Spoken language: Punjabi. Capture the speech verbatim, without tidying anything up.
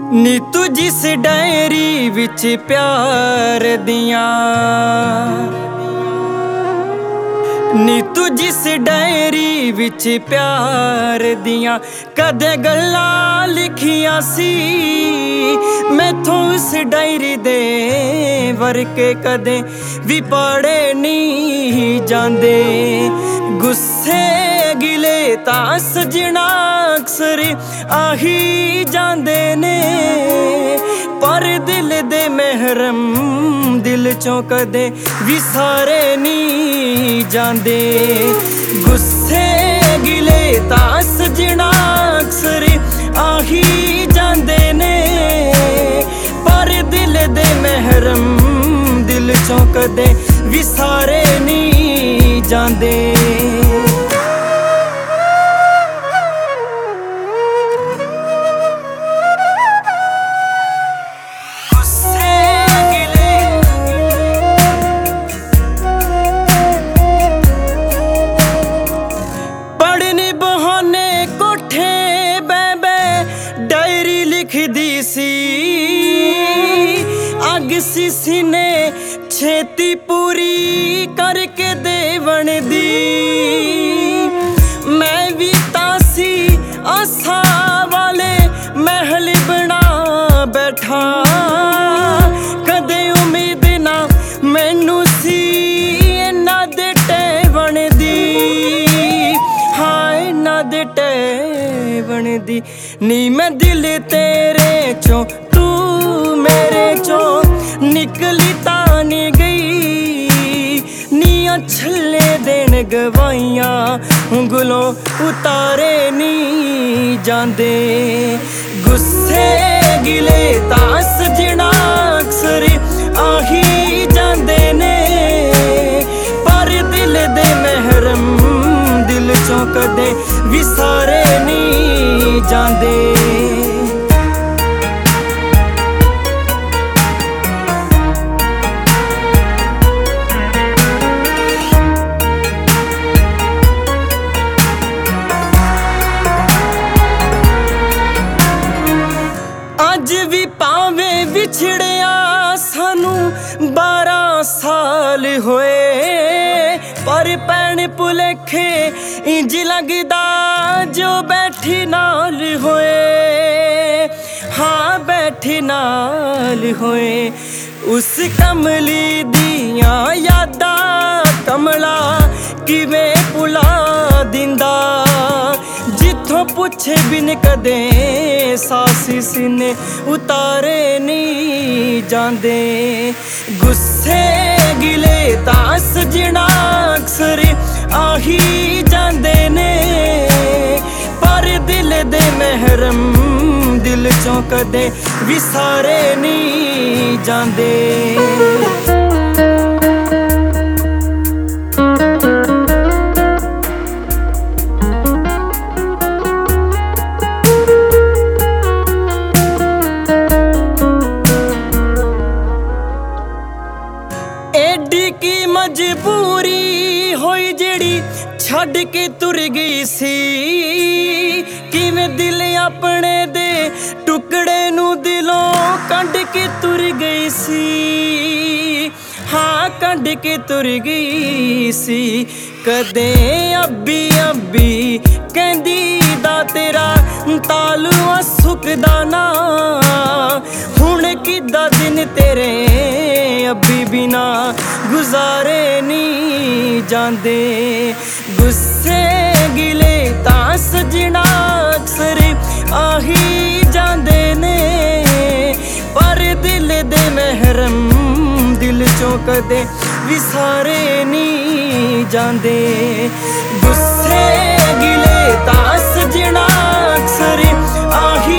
ਨੀ ਤੂੰ ਜਿਸ ਡਾਇਰੀ ਵਿੱਚ ਪਿਆਰ ਦੀਆਂ ਨੀ ਤੂੰ ਜਿਸ ਡਾਇਰੀ ਵਿੱਚ ਪਿਆਰ ਦੀਆਂ ਕਦੇ ਗੱਲਾਂ ਲਿਖੀਆਂ ਸੀ ਮੈਥੋਂ ਉਸ ਡਾਇਰੀ ਦੇ ਵਰਕੇ ਕਦੇ ਵੀ ਪੜ੍ਹੇ ਨਹੀਂ ਜਾਂਦੇ। ਗੁੱਸੇ ਗਿਲੇ ਤਾਂ ਸਜਣਾ ਅਕਸਰ ਆਹੀ ਜਾਂਦੇ ਨੇ, ਪਰ ਦਿਲ ਦੇ ਮਹਿਰਮ ਦਿਲ ਚੋਂ ਕਦੇ ਵਿਸਾਰੇ ਨਹੀਂ ਜਾਂਦੇ। ਗੁੱਸੇ ਗਿਲੇ ਤਾਂ ਸਜਣਾ ਅਕਸਰ ਆਹੀ ਜਾਂਦੇ ਨੇ, ਪਰ ਦਿਲ ਦੇ ਮਹਿਰਮ ਦਿਲ ਚੋਂ ਕਦੇ ਵਿਸਾਰੇ ਨਹੀਂ ਜਾਂਦੇ। ਲਿਖਦੀ ਸੀ ਅੱਗ ਸੀ ਸੀਨੇ ਛੇਤੀ ਪੂਰੀ ਕਰਕੇ ਦੇਵਣ ਦੀ। ਮੈਂ ਵੀ ਤਾਂ ਸੀ ਆਸਾਂ ਵਾਲੇ ਮਹਿਲ ਬਣਾ ਬੈਠਾ, ਕਦੇ ਉਮੀਦ ਨਾ ਮੈਨੂੰ ਸੀ ਇਹਨਾਂ ਦੇ ਟੇਵਣ ਦੀ। ਹਾਂ ਇਹਨਾਂ ਦੇ ਟੇਵਣ ਦੀ। ਨੀ ਮੈਂ ਦਿਲ ਤੇਰੇ ਚੋਂ ਤੂੰ ਮੇਰੇ ਚੋਂ ਨਿਕਲੀ ਤਾਂ ਨੀ ਗਈ, ਨੀਆਂ ਛੱਲੇ ਦੇਣ ਗਵਾਈਆਂ ਉਂਗਲੋਂ ਉਤਾਰੇ ਨੀ ਜਾਂਦੇ। ਗੁੱਸੇ ਗਿਲੇ ਤਾਂ ਸਜਣਾ ਅਕਸਰ ਆਹੀ ਜਾਂਦੇ ਨੇ, ਪਰ ਦਿਲ ਦੇ ਮਹਿਰਮ ਦਿਲ ਚੋਂ ਕਦੇ ਵਿਸਾਰੇ ਨਹੀਂ ਜਾਂਦੇ। ਅੱਜ ਵੀ ਭਾਵੇਂ ਵਿਛੜਿਆ ਸਾਨੂੰ ਬਾਰਾਂ ਸਾਲ ਹੋਏ, ਪਰ ਭੈਣ ਭੁਲੇਖੇ ਇੰਜ ਲੱਗਦਾ ਜੋ ਬੈਠੀ ਨਾਲ ਹੋਏ। ਹਾਂ ਬੈਠੀ ਨਾਲ ਹੋਏ। ਉਸ ਕਮਲੀ ਦੀਆਂ ਯਾਦਾਂ ਕਮਲਾ ਕਿਵੇਂ ਭੁਲਾ ਦਿੰਦਾ, ਜਿੱਥੋਂ ਪੁੱਛੇ ਬਿਨ ਕਦੇ ਸਾਸੀ ਸੀਨੇ ਉਤਾਰੇ ਨਹੀਂ ਜਾਂਦੇ। ਗੁੱਸੇ ਗਿਲੇ ਤਾਂ ਸਜਣਾ ਅਕਸਰ ਆਹੀ ਜਾਂਦੇ ਨੇ, ਪਰ ਦਿਲ ਦੇ ਮਹਿਰਮ ਦਿਲ ਚੋਂ ਕਦੇ ਵਿਸਾਰੇ ਨਹੀਂ ਜਾਂਦੇ। ਐਡੀ ਕੀ ਮਜਬੂਰੀ ਹੋਈ ਜਿਹੜੀ ਛੱਡ ਕੇ ਤੁਰ ਗਈ ਸੀ, ਕਿਵੇਂ ਦਿਲ ਆਪਣੇ ਦੇ ਟੁਕੜੇ ਨੂੰ ਦਿਲੋਂ ਕੱਢ ਕੇ ਤੁਰ ਗਈ ਸੀ। ਹਾਂ ਕੱਢ ਕੇ ਤੁਰ ਗਈ ਸੀ। ਕਦੇ ਅੱਬੀ ਅੱਬੀ ਕਹਿੰਦੀ ਦਾ ਤੇਰਾ ਤਾਲੂ ਸੁੱਕਦਾ ਨਾ, ਹੁਣ ਕਿੱਦਾਂ ਦਿਨ ਤੇਰੇ ਅੱਬੀ ਬਿਨਾ ਗੁਜ਼ਾਰੇ ਨਹੀਂ ਜਾਂਦੇ। ਗੁੱਸੇ ਗਿਲੇ ਤਾਂ ਸਜਣਾ ਅਕਸਰ ਆਹੀ ਜਾਂਦੇ ਨੇ, ਪਰ ਦਿਲ ਦੇ ਮਹਿਰਮ ਦਿਲ ਚੋਂ ਕਦੇ ਵਿਸਾਰੇ ਨਹੀਂ ਜਾਂਦੇ। ਗੁੱਸੇ ਗਿਲੇ ਤਾਂ ਸਜਣਾ ਅਕਸਰ ਆਹੀ